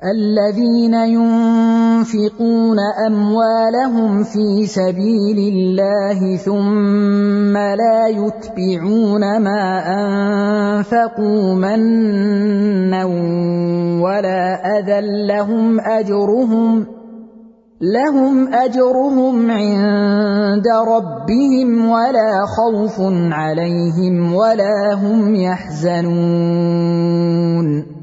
الذين ينفقون أموالهم في سبيل الله ثم لا يتبعون ما أنفقوا منا ولا أذى لهم أجرهم عند ربهم ولا خوف عليهم ولا هم يحزنون